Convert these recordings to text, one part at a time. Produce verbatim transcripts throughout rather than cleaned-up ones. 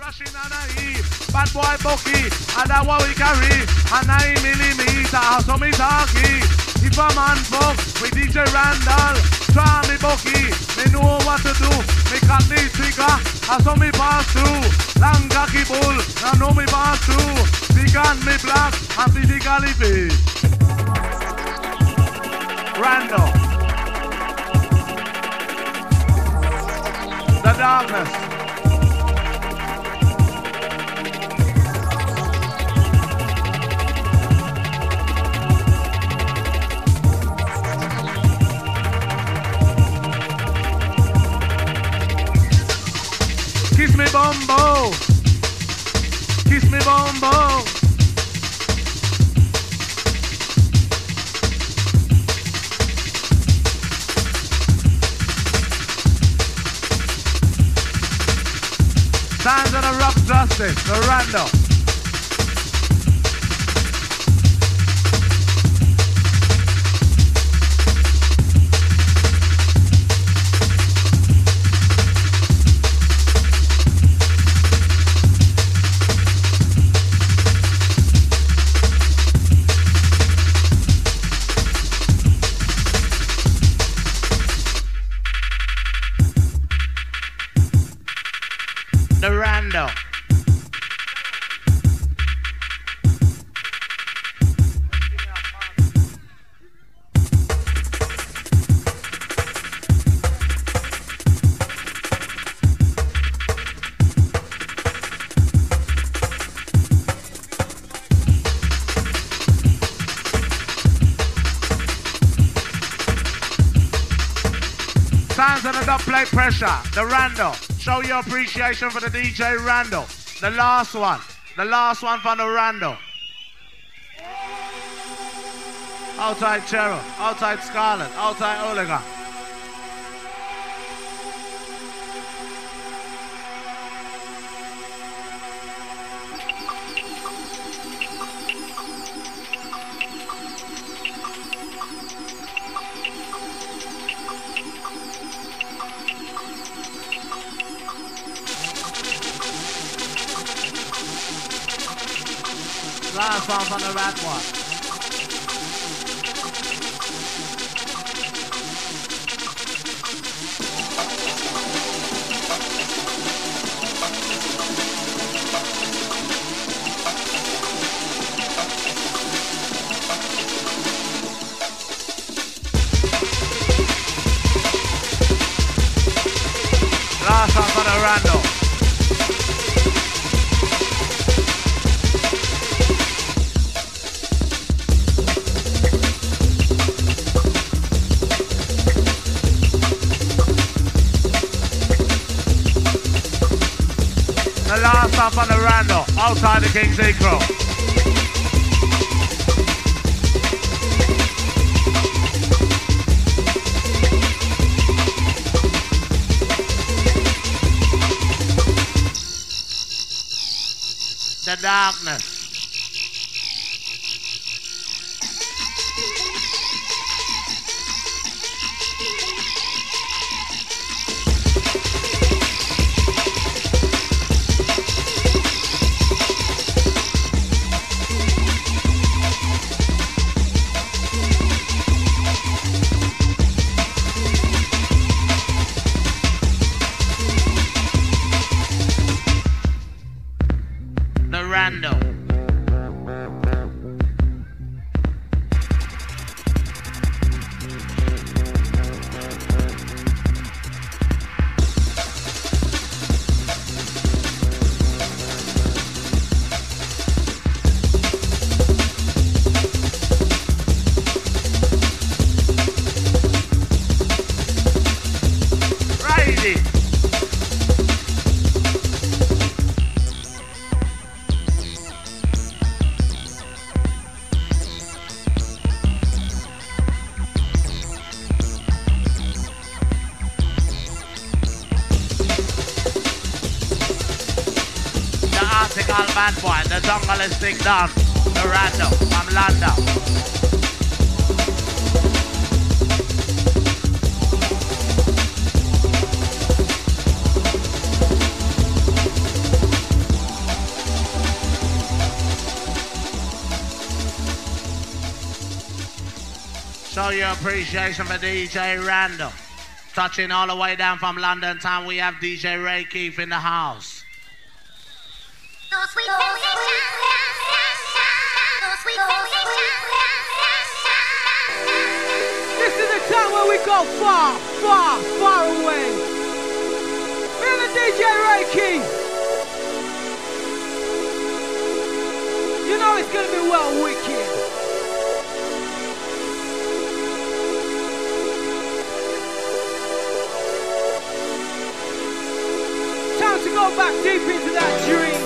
rushing and a heat. Bad boy Bucky, and that what we carry. A nine millimeter, so me talkie. If a man fuck with D J Randall, try me Bucky, me know what to do. Me cut the trigger, and so me pass through. Long cocky bull, and know me pass through. Big and me black, and physically fit. Randall. The darkness. Kiss me bumbo. Kiss me bumbo. Sounds of the rock justice, the Randall. The Randall. Sounds of the dub plate pressure, the Randall. Show your appreciation for the D J Randall. The last one. The last one from the Randall. Outside Cherub. Outside Scarlet. Outside Oliga. Last one from the rat one. Last one from the Randall. The last up on the Randall, outside the King's Acro. The darkness. Bad boy, the jungle is stick down. The Randall from London. Show your appreciation for D J Randall. Touching all the way down from London town, we have D J Ray Keith in the house. This is the time where we go far, far, far away. Feel the D J Ray Keith. You know it's gonna be well wicked. Time to go back deep into that dream.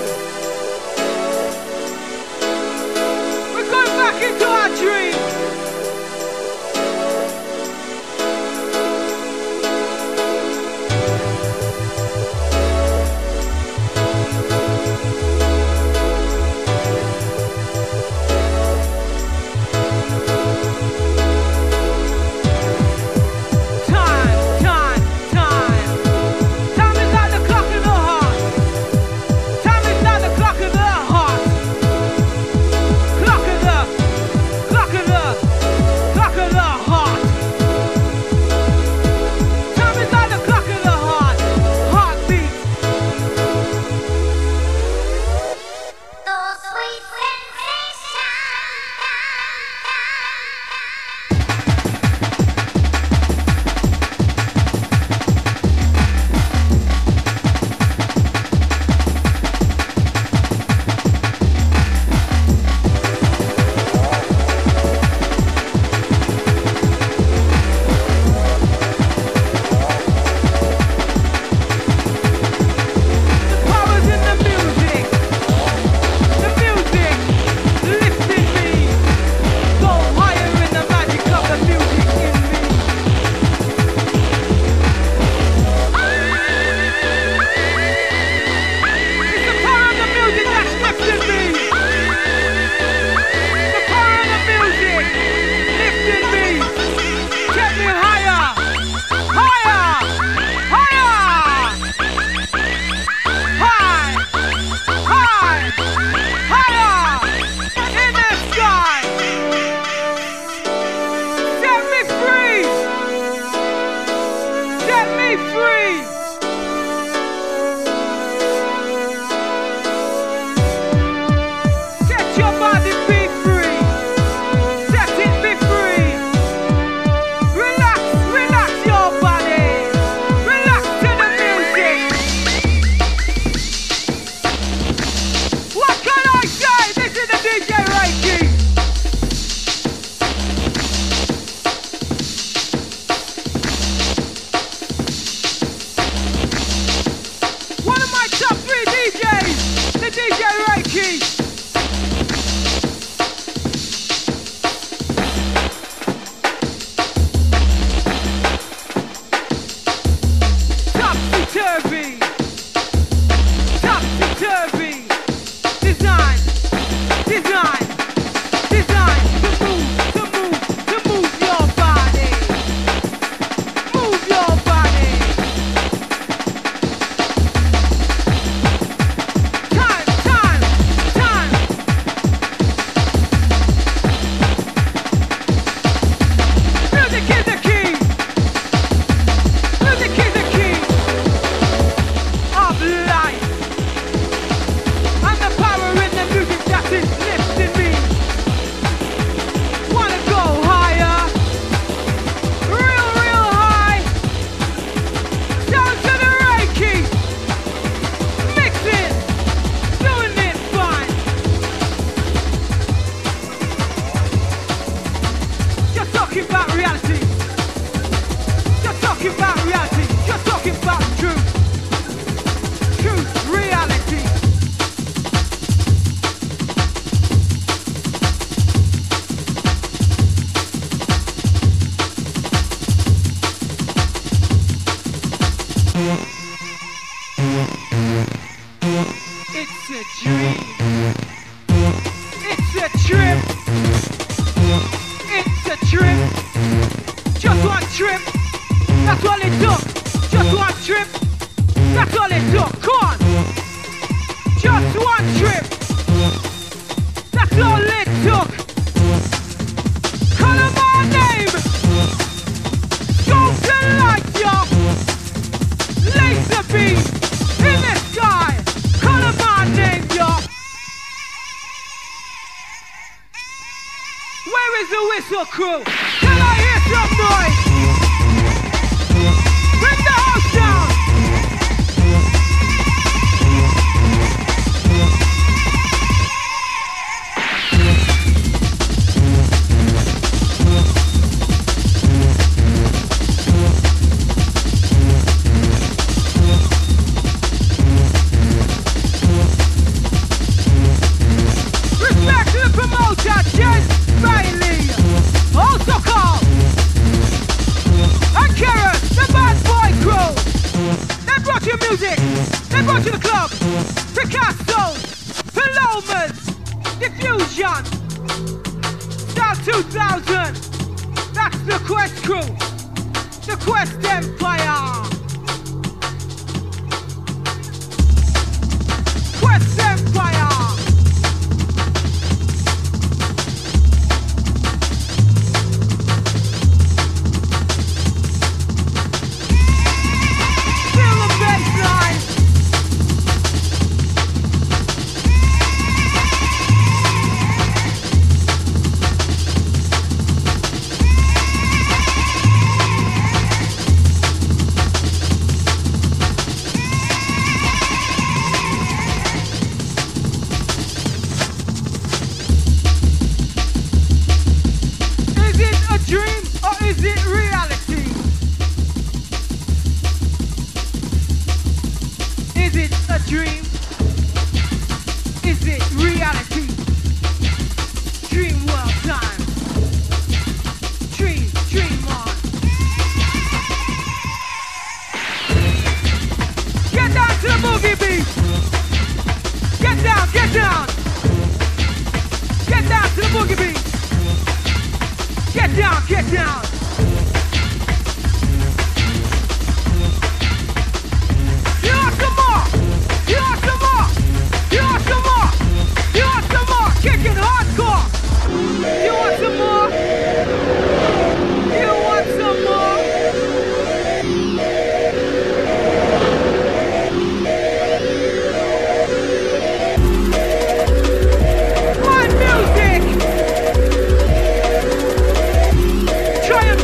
We're going back into our dream. That's all it took. Just one trip. That's all it took. Come on. Just one trip. That's all it took. Call my name. Hustle crew, can I hear some noise? Bring the house down. Respect to the promoter, Jen Bailey, also called and Karen, the bad boy crew. They brought you music, they brought you the club, Picasso, Philomen, Diffusion, Star two thousand, that's the Quest crew, the Quest Empire. Quest Empire. Try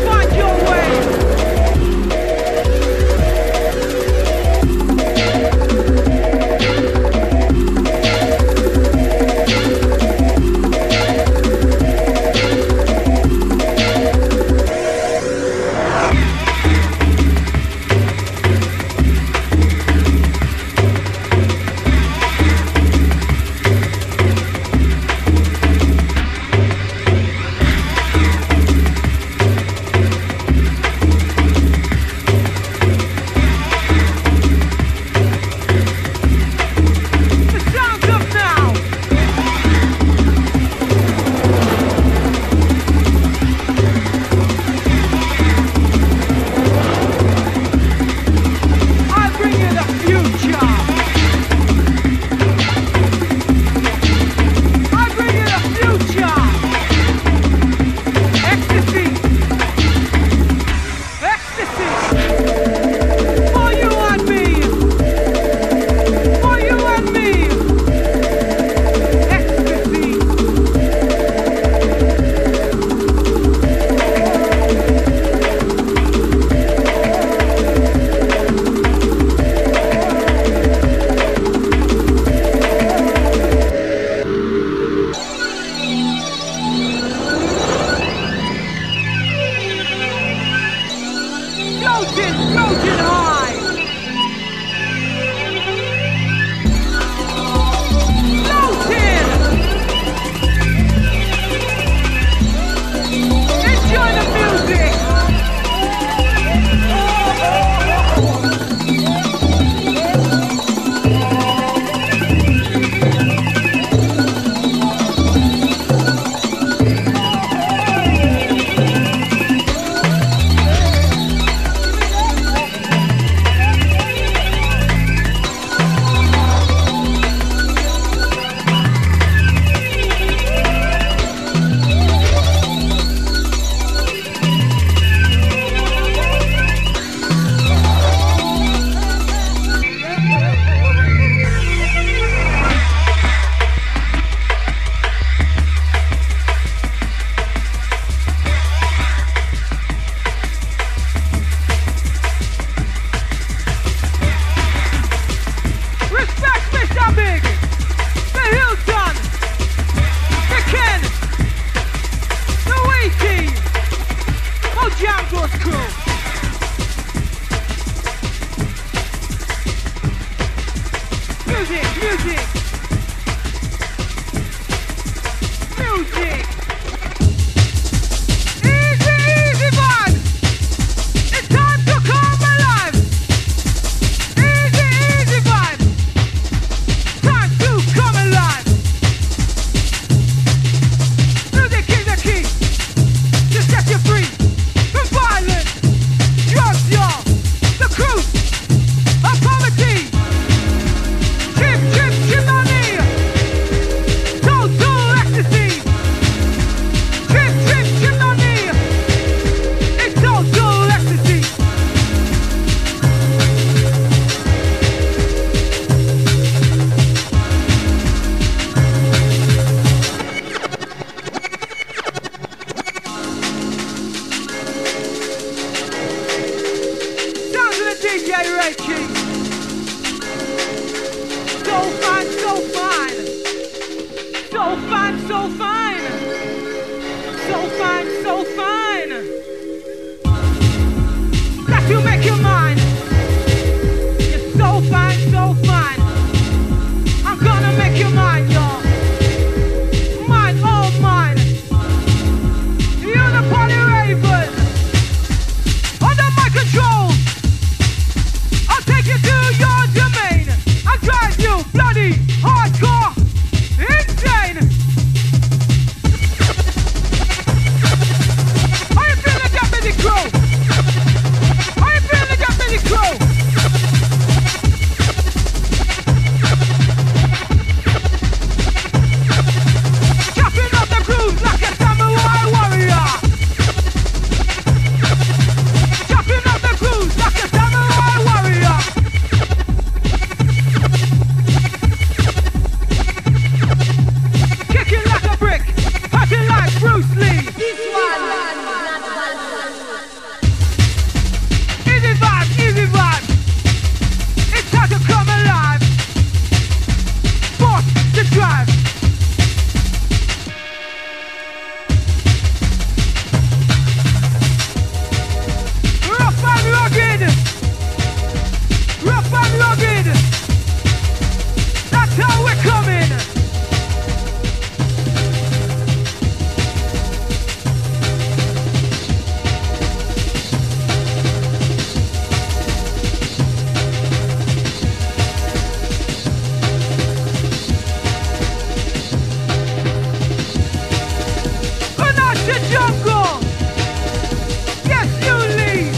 Big, the Hilton, the Ken, the Waiting, oh Django's crew. Music, music, music. Easy, easy man. It's time to come alive. Easy, easy man. Time to come alive. Music is the key to set you free from violence, drugs, y'all, the cruise of poverty. Chip, chip, chip on me. Total ecstasy. Chip, chip, chip on me. It's total ecstasy. Sounds of the D J Ray King. So fine, so fine. So fine, so fine. So fine, so fine. That you make your mind. You're so fine, so fine. I'm gonna make your mind, y'all. Mine, all mine. You're the party raven. Under my control. I'll take you to your domain. I'll drive you bloody hardcore insane. Are you feeling that busy crew? Are you feeling that busy crew? Chopping up the grooves like a samurai warrior. Chopping up the grooves like a samurai warrior. Kicking like a brick, punching like Bruce Lee. Easy vibe, easy vibe. It's time to come alive. Force the drive. Rough and rugged. Rough and rugged. That's how we're coming. Panache jungle. Yes, you lead.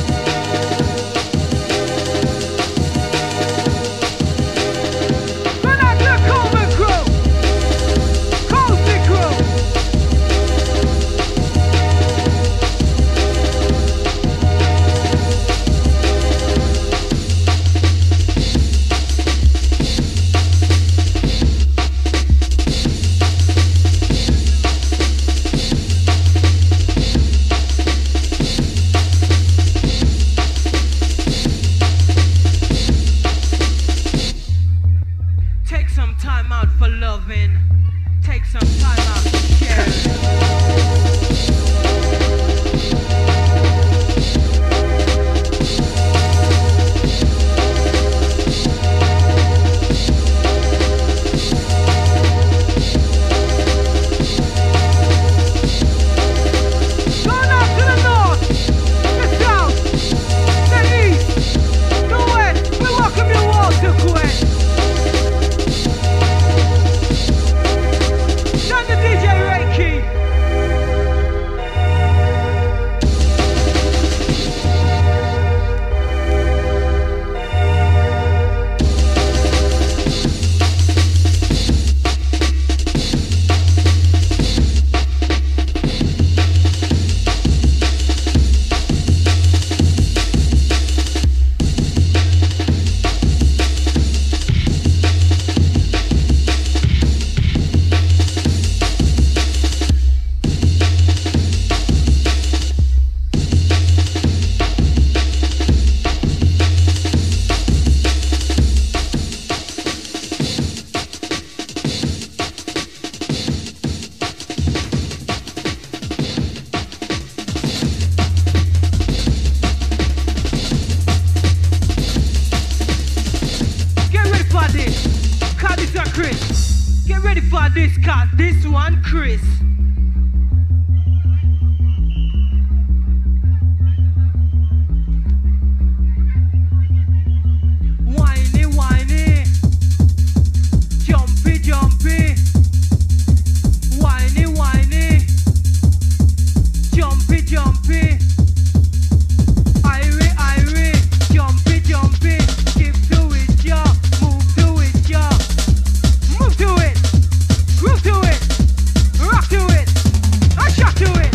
Panache Coleman crew. Cozy crew. Take some time out for loving. Take some time out for sharing. Going out to the north, the south, the east, the west. We welcome you all to Kuwait. Done the D J Reiki. ready for this cut? This one, Chris. Whiny, whiny. Jumpy, jumpy. Whiny, whiny. Jumpy, jumpy. Irie, irie. Jumpy, jumpy. Skip to it, yo. Move to it, yo. Move to it. Groove to it. Rock to it. I shot to it.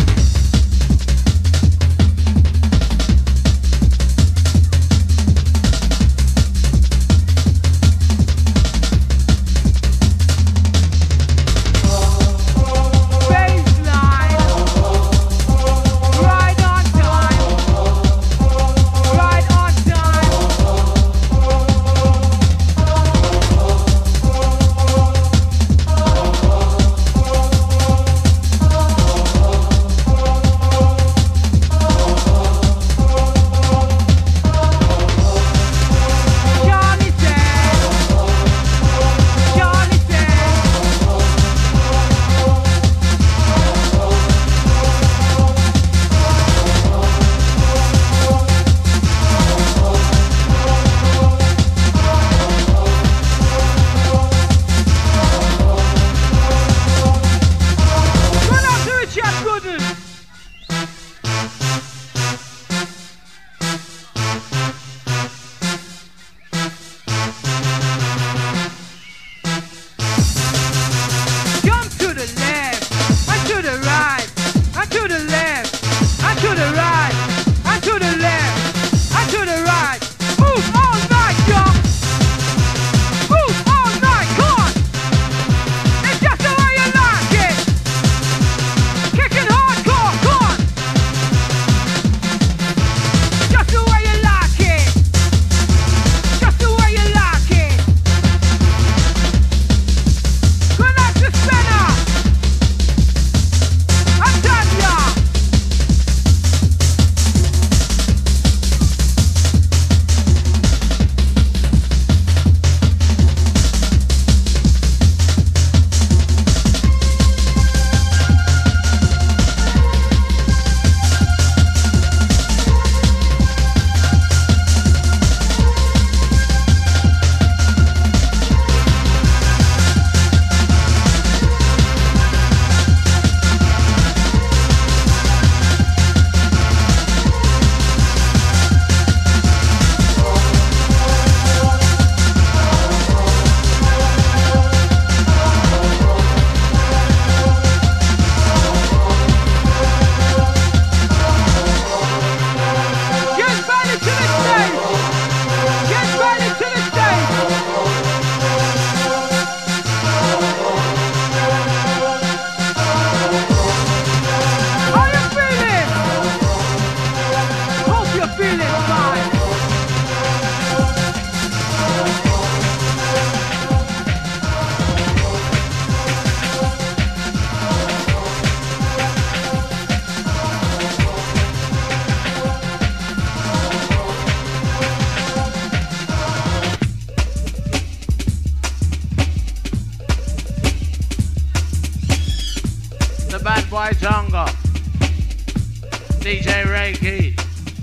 D J Reiki.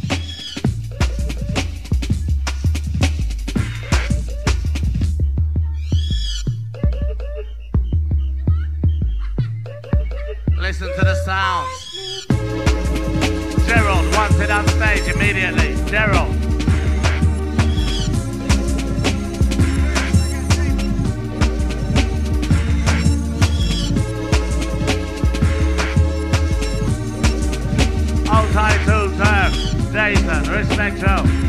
Listen to the sounds. Gerald wants it on stage immediately. Gerald. Hold tight to turf. Jason, respect you.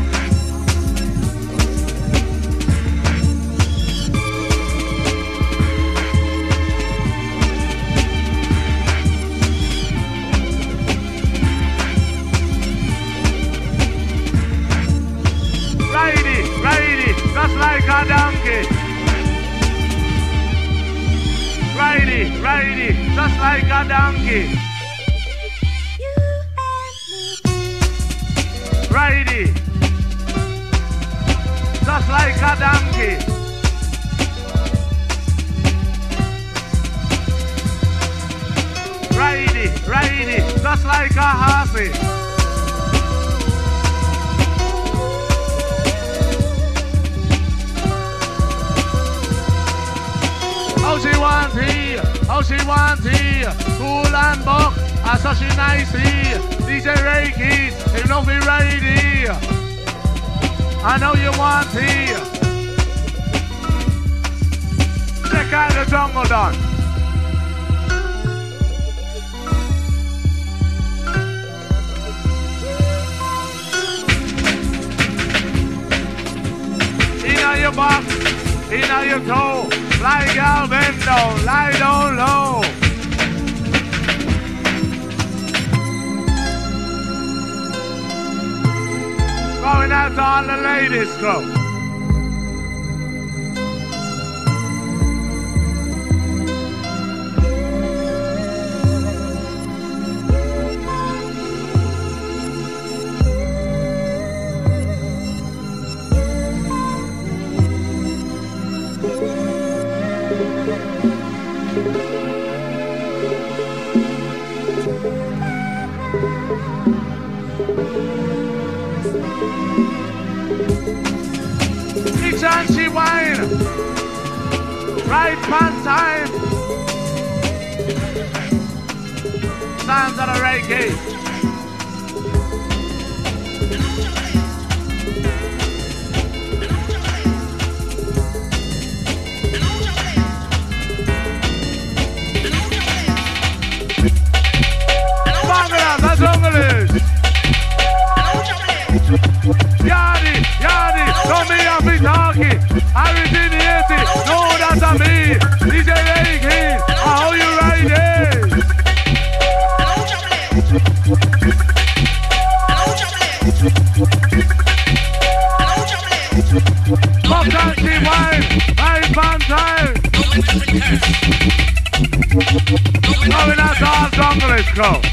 Just like a donkey. Righty, righty, just like a donkey. Righty, just like a donkey. like a hussy. Oh, she want tea, oh, she want tea, cool and buck, I saw she nice tea. D J Reiki, if don't be ready, I know you want tea. Check out the jungle done. In your box, in your toe. Lie down, bend down, lie down low. Going out to all the ladies, go. She wine, right pan time. Sounds of the reggae. Bangla, the jungle. Yardi, yardi, don't be a bit talky. Originated, no, that's a me. D J Reiki, how you riding? Pop that she wine, right pan time. Going out to all junglers, go.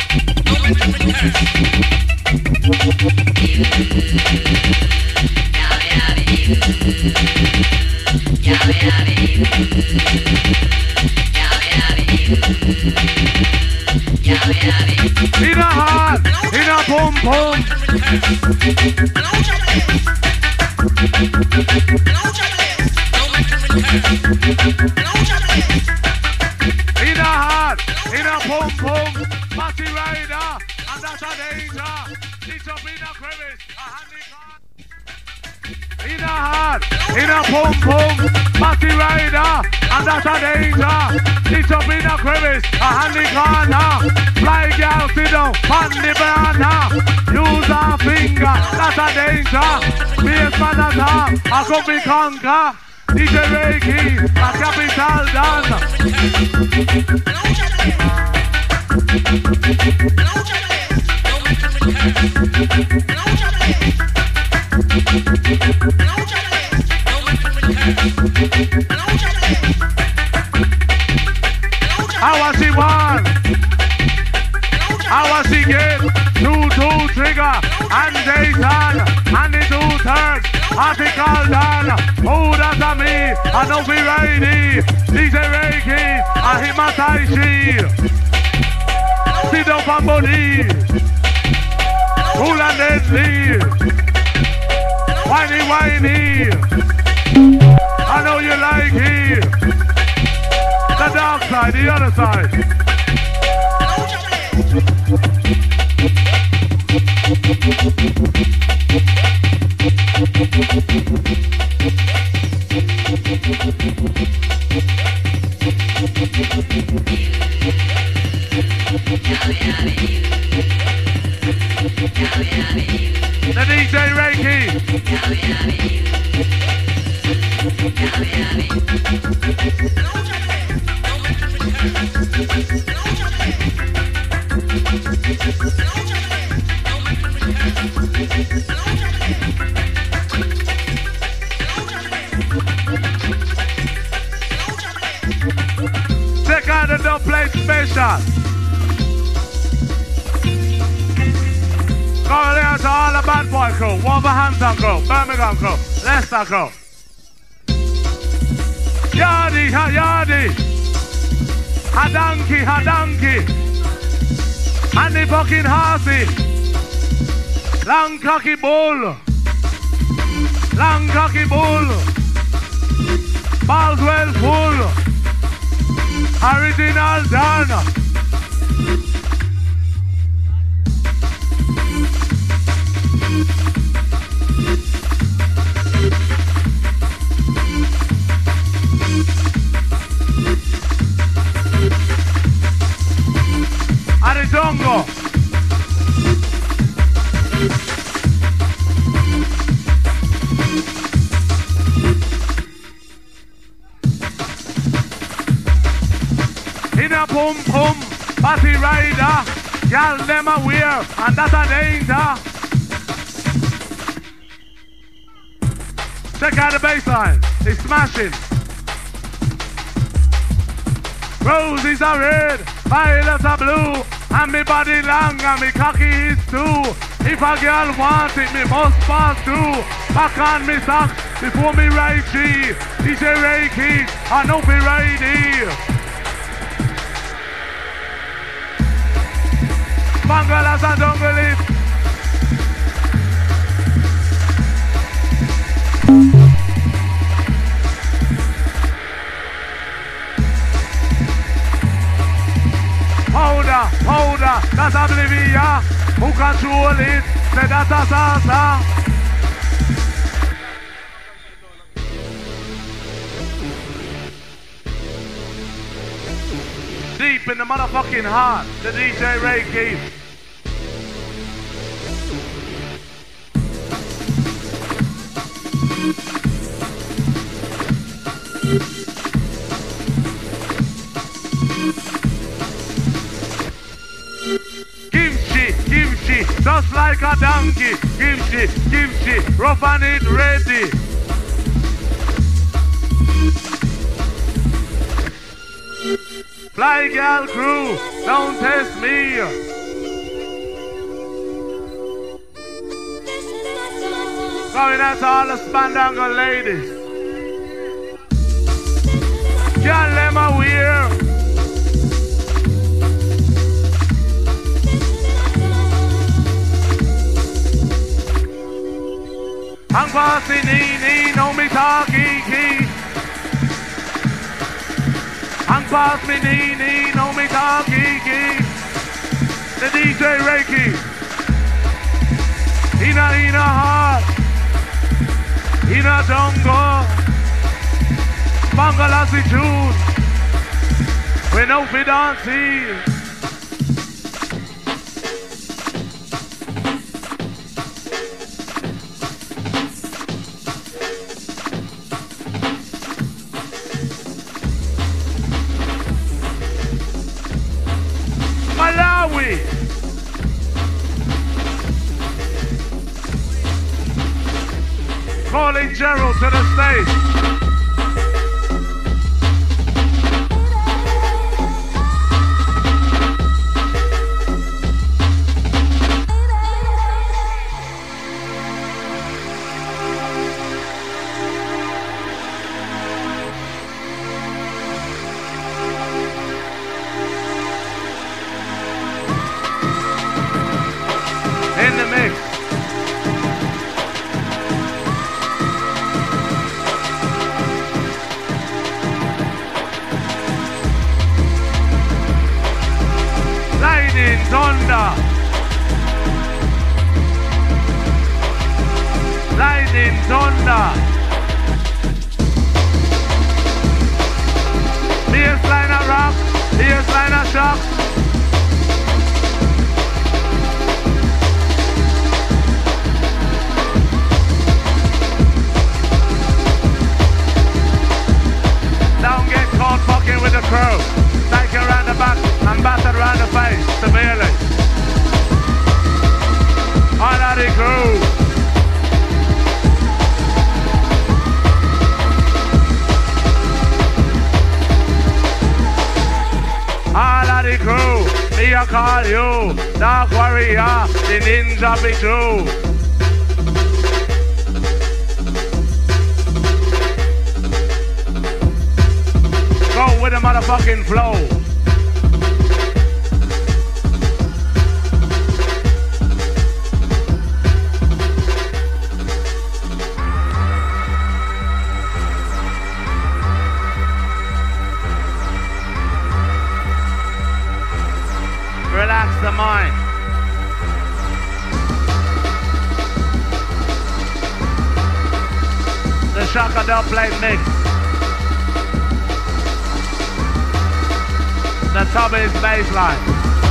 In a heart, in a boom boom. In a heart, in a boom boom. Party rider, and that's a danger. It's up in a crevice, a handicap. In a heart, in a boom boom, party rider, and that's a danger. It's up in a crevice, a handy corner. Fly girl, sit down, on the banana. Use a finger, that's a danger. Bass man at top, I could be conquer. D J Reiki, a capital done. How was he one? How was he get? Two, two trigger, and Jason, and the two thirds. Article done. Who does a me? I know be ready. D J Reiki, I hit my Tai Chi. Sit up on body. Cool and deadly. Whiny, whiny. I know you like it. The dark side, the other side. The D J Reiki. Check out the dub plate special. Go there to all the bad boy crew, Wolverhampton crew, Birmingham crew, Leicester crew. Yardi, ha yardi. Ha donkey, ha donkey. And the fucking horsey. Long cocky bull. Long cocky bull. Balls well full. Original done. Arizongo. In a pum pum, party rider, y'all them aware, and that's a danger. Check out the bassline, it's smashing. Roses are red, violets are blue, and me body long and me cocky is too. If a girl wants it, me must pass through. Back on me socks before me ride G. D J Reiki, I know be righty. Bangalas and Dungalis. Powder, powder, that's Oblivia. Who control it? Say that's a salsa. Deep in the motherfucking heart, the D J Reiki. Just like a donkey, kimchi, kimchi, rough and it ready. Fly girl crew, don't test me. Going out to all the Spandangle ladies. Girl, them a wear. I'm passing in, no me talkie key. I'm passing in, no me talkie key. The D J Reiki. Ina ina heart. Ina jungle. Bangalasi tune. We know we dancing. Calling Gerald to the stage. In the mix. Lightning, thunder. Lightning, thunder. Bassline a rock, bassline a shock. Don't get caught fucking with the crew. Take you around the back and battered around the face severely. All of the crew. All of the crew. Me I call you Dark Warrior, the ninja be true. With a motherfucking flow. Mastermind. The Shaka Dub Play Mix. The Tubby's Bassline.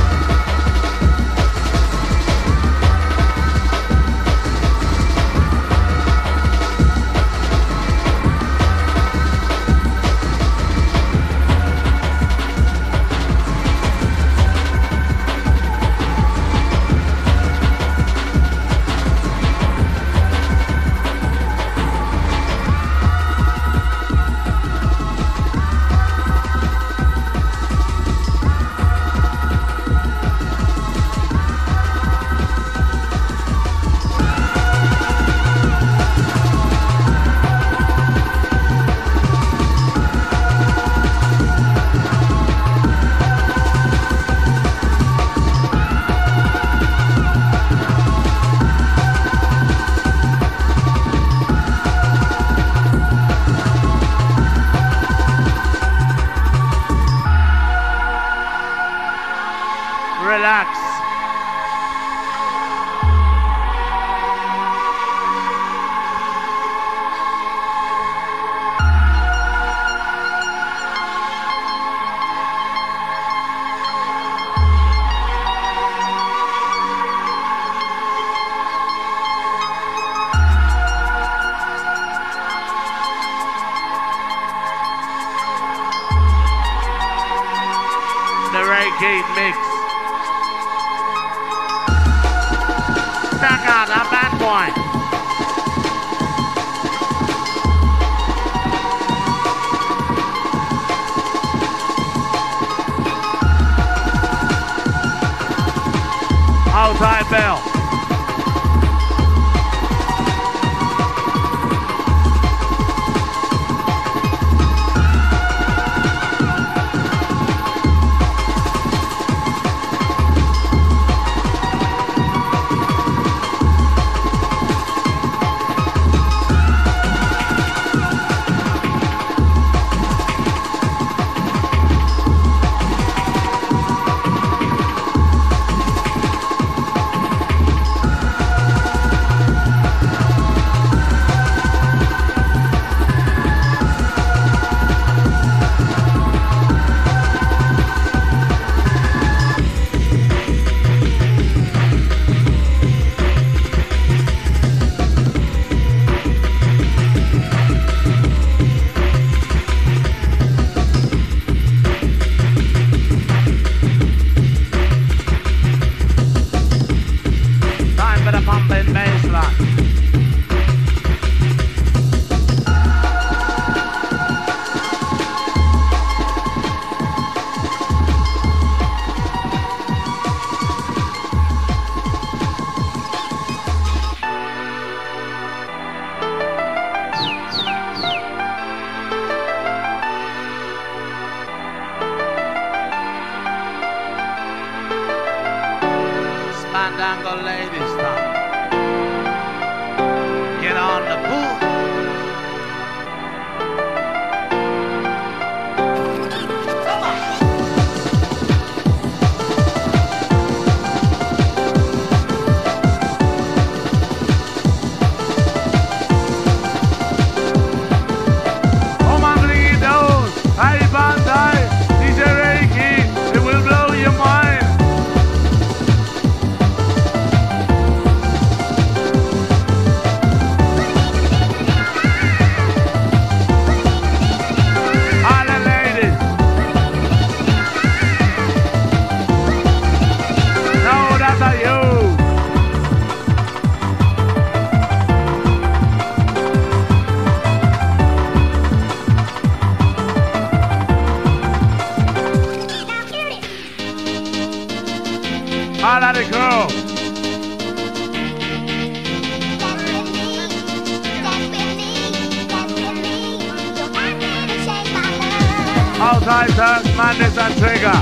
Outside Turks, Madness and Trigger.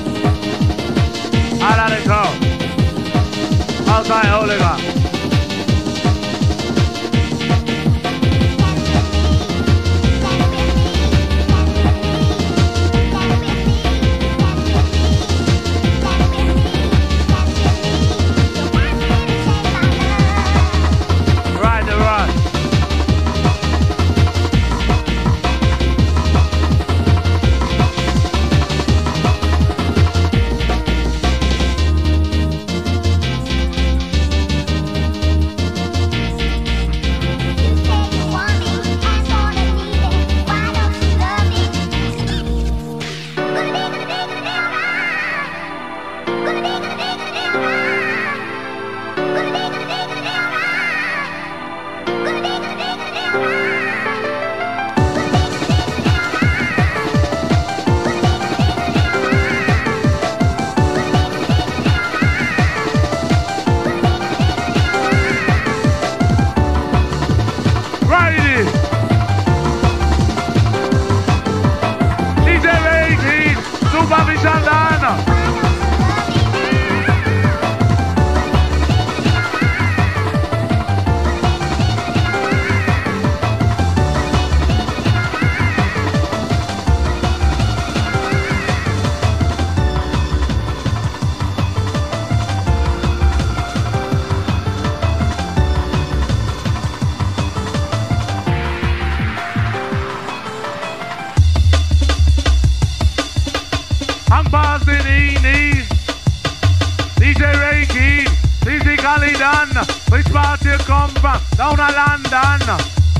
Out of the crowd. Outside Oliver. Sheldon. Which part you come from? Down a London.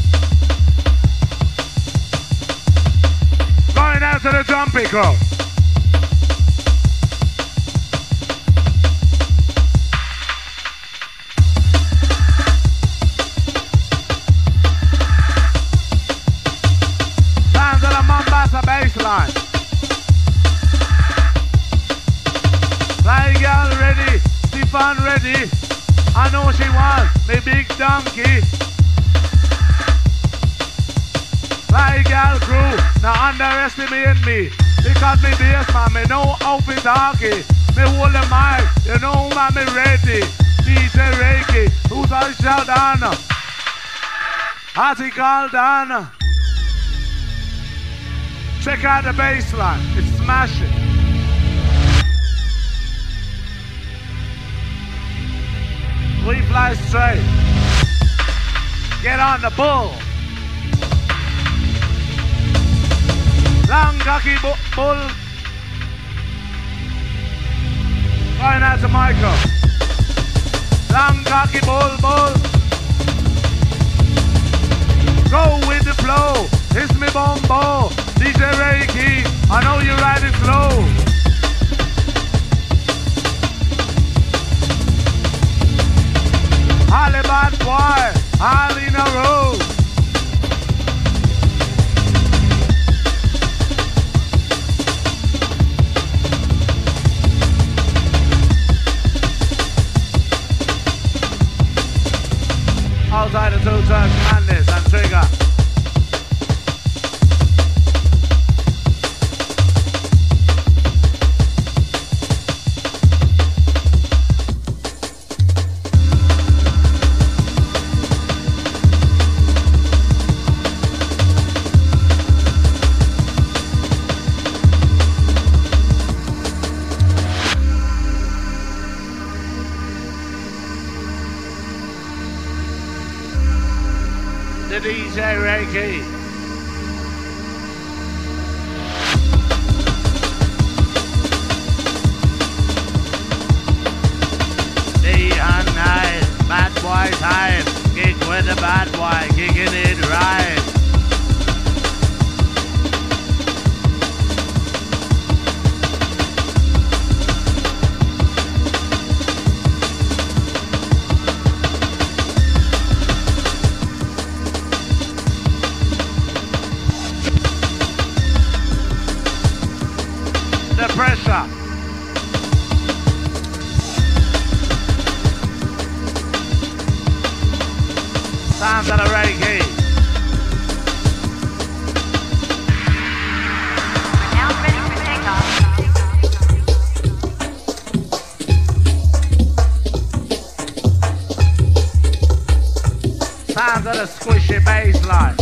Going out to the jumpy crew. Sounds of the Mombasa bassline. Fly girl ready, Stefan ready. I know she wants me big donkey. Fly girl crew, now underestimate me. Because me bass man, me know how to talkie. Me hold the mic, you know man, me ready. D J Reiki, who's all shout on? How's he called on? Check out the bass line, it's smashing. We fly straight. Get on the bull. Long cocky bu bull. Going out to Michael. Long cocky bull bull. Go with the flow. It's me bombo. D J Reiki. I know you're riding slow. All a bad boy, all in a row. Outside the two turns, madness and trigger. D J Reiki. Day and night, bad boy time. Gig with the bad boy, gigging it right. Pressure. Sounds of the reggae. We're now ready for takeoff. Sounds of the squishy bass line.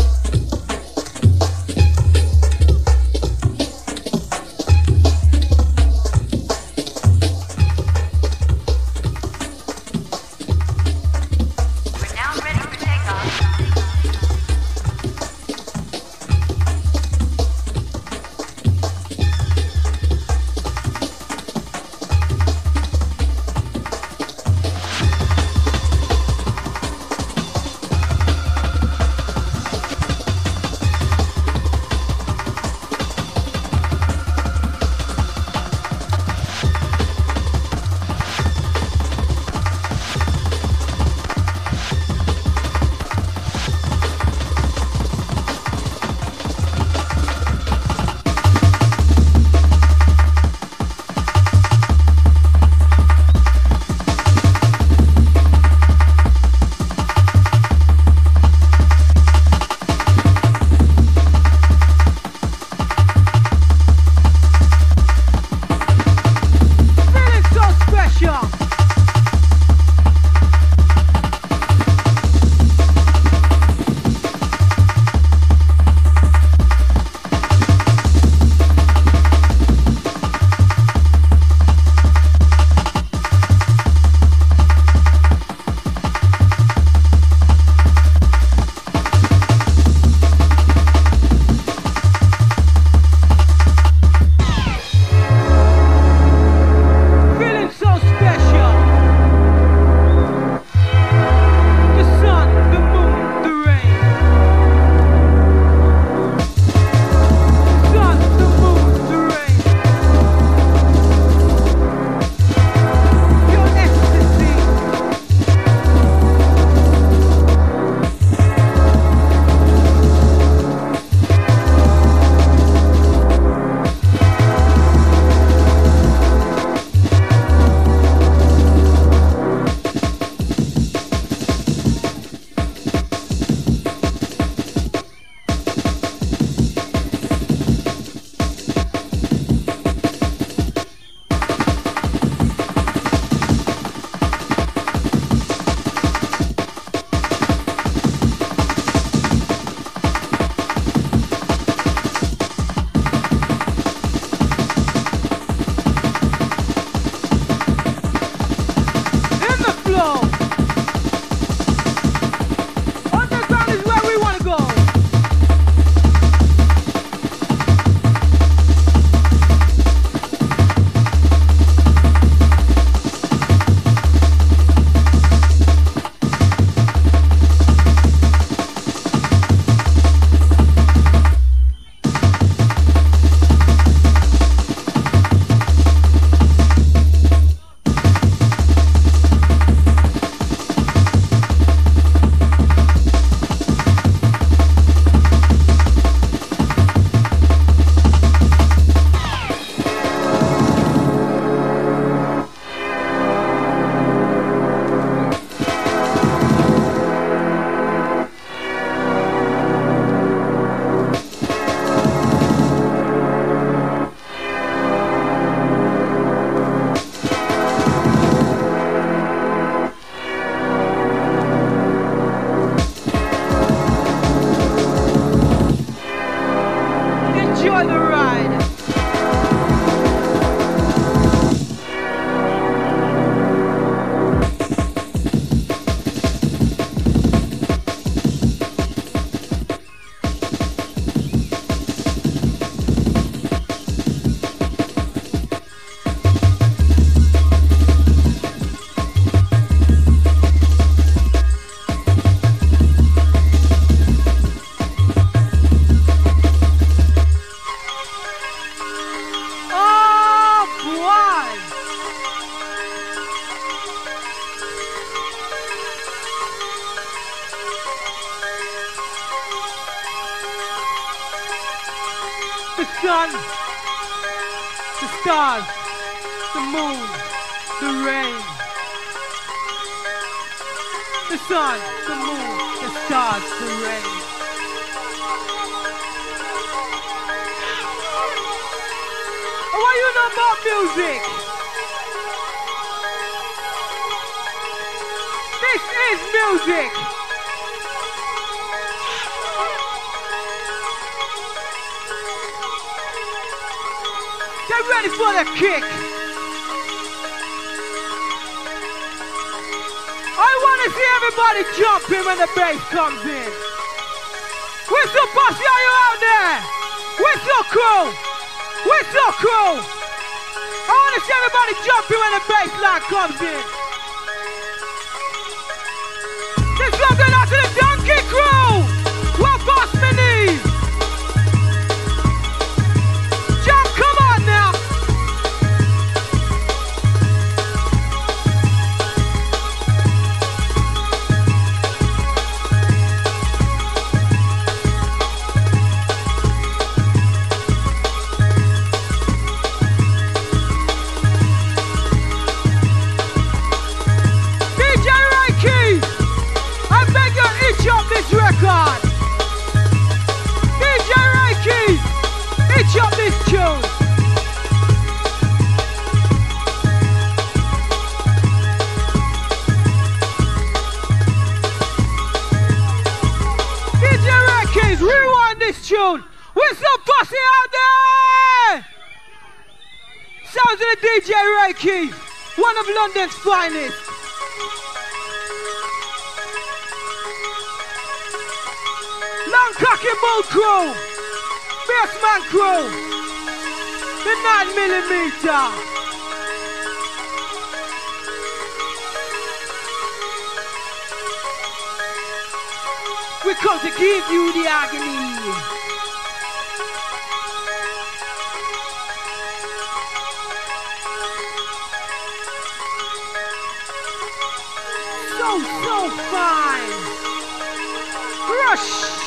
rhythm. The sun, the stars, the moon, the rain. The sun, the moon, the stars, the rain. Oh, what you know about music? This is music. Get ready for the kick. I want to see everybody jumping when the bass comes in. Whistle Posse, are you out there? Whistle crew. Whistle crew. I want to see everybody jumping when the bass line comes in. This one going out to the Donkey crew. Well, boss me knees. Jump, come on now. Record. D J Reiki, itch up this tune. D J Reiki, rewind this tune. Whistle Posse out there. Sounds of the D J Reiki, one of London's finest. Long Cocky Bull crew, Bassman crew, the nine millimeter. We come to give you the agony. So, so fine. Rush.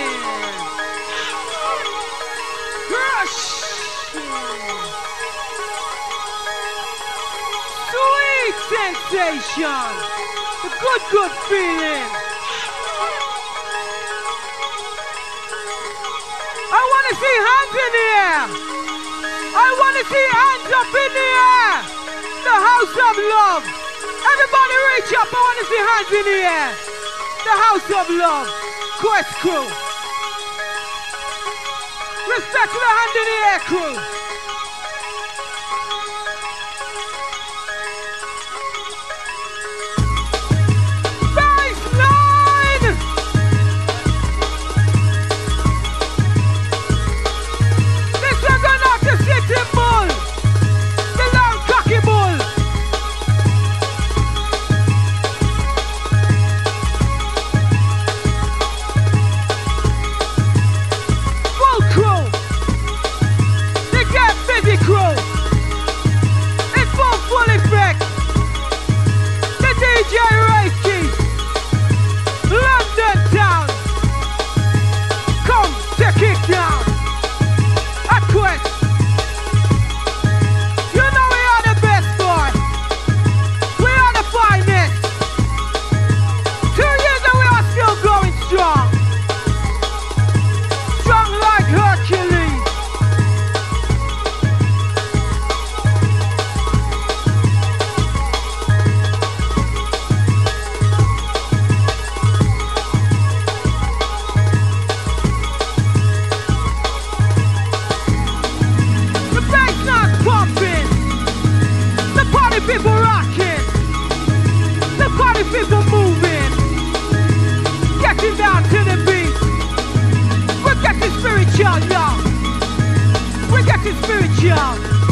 Rush! Sweet sensation! A good, good feeling! I want to see hands in the air! I want to see hands up in the air! The house of love! Everybody reach up! I want to see hands in the air! The house of love! Quest crew! Respect to the hand in the air crew! Baseline! This one going out to Sitting Bull! The Long Cocky Bull! Crew in full full effect. The D J Reiki, London town. Come to kick down. A Quest. You know we are the best, boy. We are the finest. Two years and we are still going strong. Strong like Hercules. people rocking. The party people moving. Getting down to the beat. We're getting spiritual, y'all. We're getting spiritual.